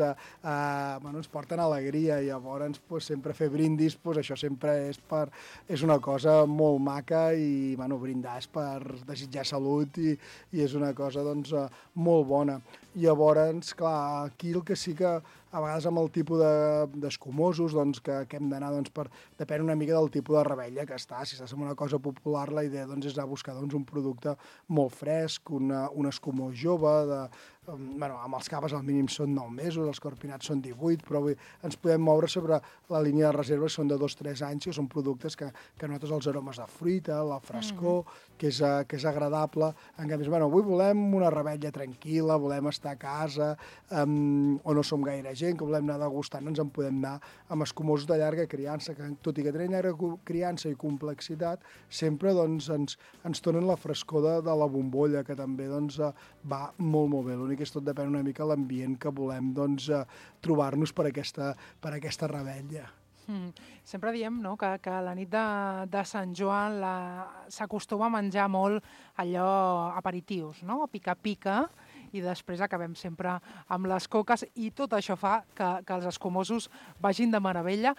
ens porten alegria, i llavors sempre fer brindis, això sempre és una cosa molt maca i brindar és per desitjar salut i és una cosa molt bona. Llavors, clar, aquí el que sí que a vegades amb el tipus d'escumosos que hem d'anar, depèn una mica del tipus de revetlla que està. Si estàs en una cosa popular, la idea és anar a buscar un producte molt fresc, un escumós jove, amb els caves al mínim són 9 mesos, els corpinats són 18, però ens podem moure sobre la línia de reserves, són de 2-3 anys, que són productes que notes els aromes de fruita, la frescor, que és agradable. En canvi, avui volem una revetlla tranquil·la, volem estar a casa, o no som gaire gent, que volem anar degustant, ens en podem anar amb escumosos de llarga criança, que tot i que tenen llarga criança i complexitat, sempre doncs, ens donen la frescor de la bombolla, que també doncs, va molt, molt bé. L'únic és tot depèn una mica l'ambient que volem doncs, trobar-nos per aquesta revetlla. Sempre diem, no?, que la nit de Sant Joan s'acostuma a menjar molt allò aperitius, no?, pica-pica, i després acabem sempre amb les coques, i tot això fa que els escumosos vagin de meravella,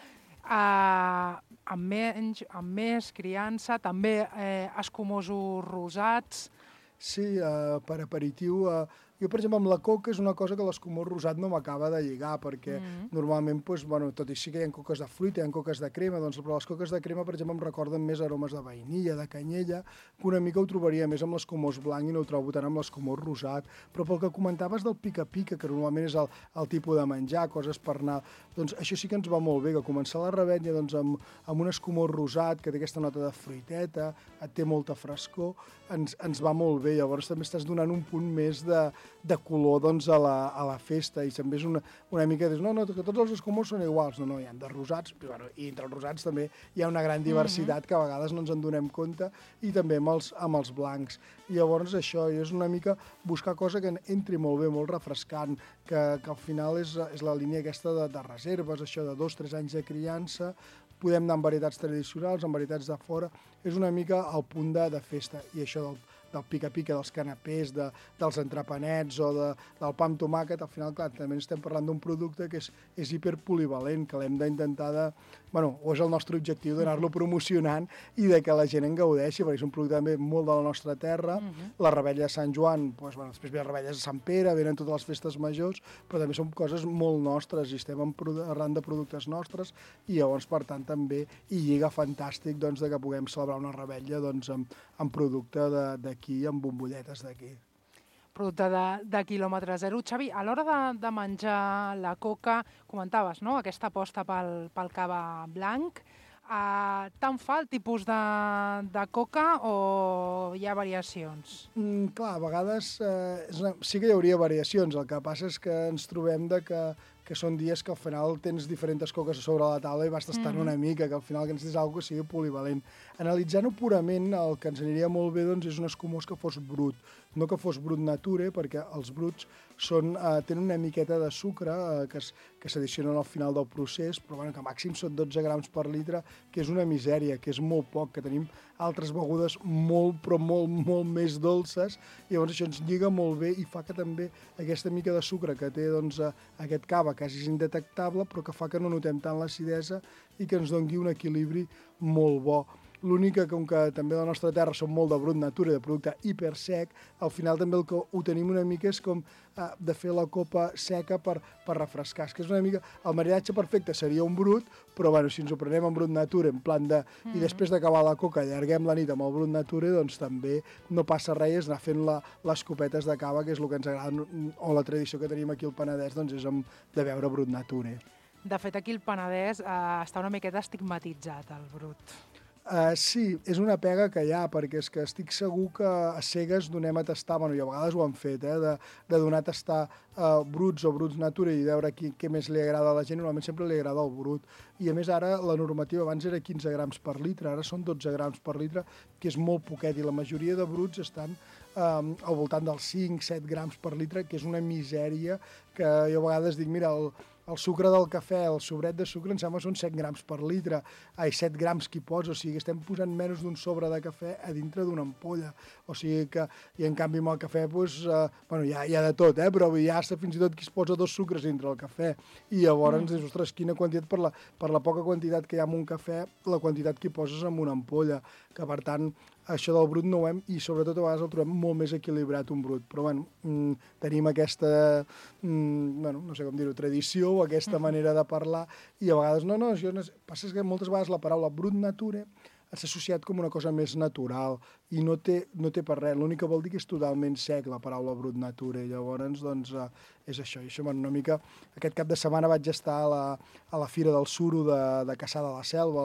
amb més criança, també escumosos rosats. Sí, per aperitiu, jo, per exemple, amb la coca és una cosa que l'escumós rosat no m'acaba de lligar, perquè normalment, doncs, tot i sí que hi ha coques de fruita, hi ha coques de crema, doncs, però les coques de crema, per exemple, em recorden més aromes de vainilla, de canyella, que una mica ho trobaria més amb l'escumós blanc i no ho trobo tant amb l'escumós rosat. Però pel que comentaves del pica-pica, que normalment és el tipus de menjar, coses per anar, doncs això sí que ens va molt bé, que començar la revetlla doncs, amb un escumós rosat, que té aquesta nota de fruiteta, et té molta frescor, ens va molt bé. Llavors també estàs donant un punt més de color doncs, a la festa, i també és una mica de dir, no, que tots els escumós són iguals, no, hi ha de rosats, però, i entre els rosats també hi ha una gran diversitat que a vegades no ens en donem compte, i també amb els blancs. I llavors això és una mica buscar cosa que entri molt bé, molt refrescant, que al final és la línia aquesta de reserves, això de 2-3 anys de criança, podem anar amb varietats tradicionals, amb varietats de fora, és una mica el punt de festa, i això del pica-pica, dels canapés, dels entrepanets o del pa amb tomàquet, al final, clar, també estem parlant d'un producte que és hiperpolivalent, que l'hem d'intentar o és el nostre objectiu d'anar-lo promocionant i de que la gent en gaudeixi, perquè és un producte també molt de la nostra terra. La revetlla de Sant Joan, després ve la revetlla de Sant Pere, venen totes les festes majors, però també són coses molt nostres i estem arran de productes nostres, i llavors, per tant, també hi lliga fantàstic doncs, de que puguem celebrar una revetlla doncs, amb producte d'aquí, amb bombolletes d'aquí. Producte de quilòmetre zero. Xavi, a l'hora de menjar la coca, comentaves, no?, aquesta aposta pel cava blanc. Tant fa el tipus de coca o hi ha variacions? Clar, a vegades sí que hi hauria variacions. El que passa és que ens trobem que són dies que al final tens diferents coques sobre la taula i vas tastant una mica, que al final que necessites alguna que sigui polivalent. Analitzant-ho purament, el que ens aniria molt bé doncs, és un escumós que fos brut, no que fos brut nature, perquè els bruts tenen una miqueta de sucre que s'addicionen al final del procés, però que màxim són 12 grams per litre, que és una misèria, que és molt poc, que tenim altres begudes molt, però molt més dolces, i llavors això ens lliga molt bé i fa que també aquesta mica de sucre que té doncs, aquest cava quasi és indetectable, però que fa que no notem tant l'acidesa i que ens doni un equilibri molt bo. L'únic que, com que també la nostra terra som molt de brut natura, de producte hipersec, al final també el que ho tenim una mica és com de fer la copa seca per refrescar. És que és una mica... El maridatge perfecte seria un brut, però si ens ho prenem en brut natura, en plan de... I després d'acabar la coca allarguem la nit amb el brut natura, doncs també no passa res, és anar fent les copetes de cava, que és el que ens agrada, o la tradició que tenim aquí al Penedès, doncs és de beure brut natura. De fet, aquí al Penedès està una miqueta estigmatitzat, el brut. Sí, és una pega que hi ha, perquè és que estic segur que a cegues donem a tastar, i a vegades ho han fet, de donar a tastar bruts o bruts natura i veure què més li agrada a la gent. Normalment sempre li agrada el brut. I a més ara la normativa abans era 15 grams per litre, ara són 12 grams per litre, que és molt poquet, i la majoria de bruts estan al voltant dels 5-7 grams per litre, que és una misèria que jo a vegades dic, mira, el sucre del cafè, el sobret de sucre, em sembla que són 7 grams per litre. 7 grams que hi posa, o sigui, estem posant menys d'un sobre de cafè a dintre d'una ampolla. O sigui que, i en canvi amb el cafè, doncs, hi ha de tot, però hi ha fins i tot qui es posa 2 sucres dintre el cafè. I llavors dius, ostres, quina quantitat, per la poca quantitat que hi ha en un cafè, la quantitat que hi poses en una ampolla, que per tant, això del brut no ho hem, i sobretot a vegades el trobem molt més equilibrat un brut, però tenim aquesta, no sé com dir-ho, tradició o aquesta manera de parlar, i a vegades passa que moltes vegades la paraula brut nature s'ha associat com una cosa més natural i no té per res. L'únic que vol dir que és totalment sec, la paraula brut nature. Llavors, doncs, és això. I això, una mica... Aquest cap de setmana vaig estar a la Fira del Suro de Cassà de la Selva,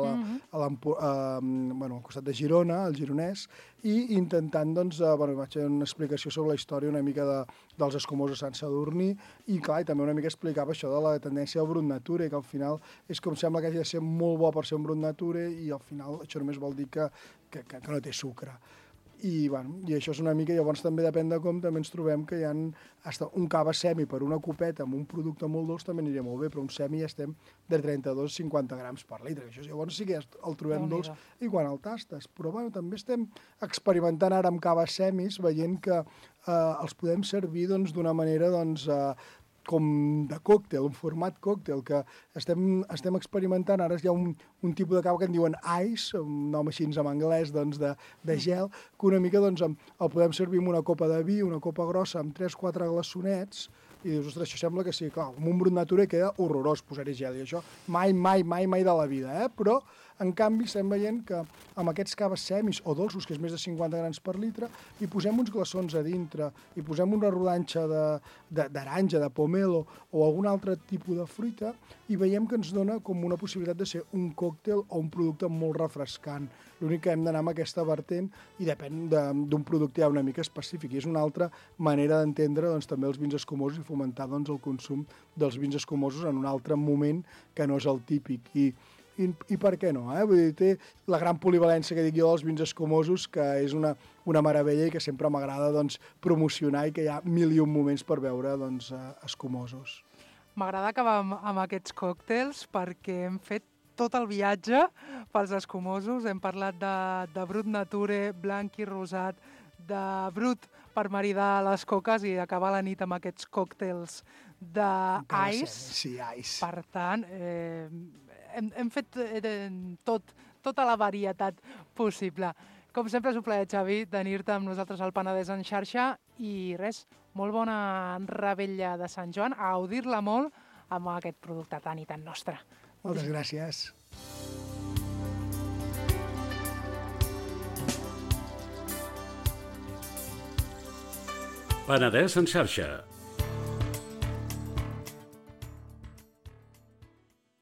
al costat de Girona, al Gironès, i intentant, doncs, vaig fer una explicació sobre la història una mica dels escumosos Sant Sadurní i, clar, i també una mica explicava això de la tendència al brut nature, que al final és com sembla que hagi de ser molt bo per ser un brut nature i al final això només vol dir que no té sucre. I això és una mica, llavors també depèn de com també ens trobem que hi ha un cava semi per una copeta amb un producte molt dolç també aniria molt bé, però un semi ja estem de 32-50 grams per litre, això llavors sí que ja el trobem dolç i quan el tastes, però també estem experimentant ara amb caves semis veient que els podem servir d'una manera com de còctel, un format còctel, que estem experimentant. Ara hi ha un tipus de cava que en diuen ice, un nom així en anglès de gel, que una mica el podem servir amb una copa de vi, una copa grossa, amb 3-4 glaçonets, i dius, ostres, això sembla que sí, clar, amb un brut nature queda horrorós posar-hi gel, i això mai de la vida, però en canvi estem veient que amb aquests caves semis o dolços, que és més de 50 grams per litre, hi posem uns glaçons a dintre, hi posem una rodanxa d'aranja, de pomelo o algun altre tipus de fruita, i veiem que ens dona com una possibilitat de ser un còctel o un producte molt refrescant. L'únic que hem d'anar amb aquesta vertent i depèn d'un producte ja una mica específic. I és una altra manera d'entendre també els vins escumosos i fomentar el consum dels vins escumosos en un altre moment que no és el típic. I per què no? Vull dir, té la gran polivalència que dic jo dels vins escumosos, que és una meravella i que sempre m'agrada promocionar i que hi ha 1001 moments per veure escumosos. M'agrada acabar amb aquests còctels perquè hem fet tot el viatge pels escumosos. Hem parlat de brut nature, blanc i rosat, de brut per maridar les coques i acabar la nit amb aquests còctels d'ice. Sí, ice. Per tant, hem fet tota la varietat possible. Com sempre és un plaer, Xavi, tenir-te amb nosaltres al Penedès en xarxa i res, molt bona revetlla de Sant Joan, a gaudir-la molt amb aquest producte tan i tan nostre. Moltes gràcies. Penedès en xarxa,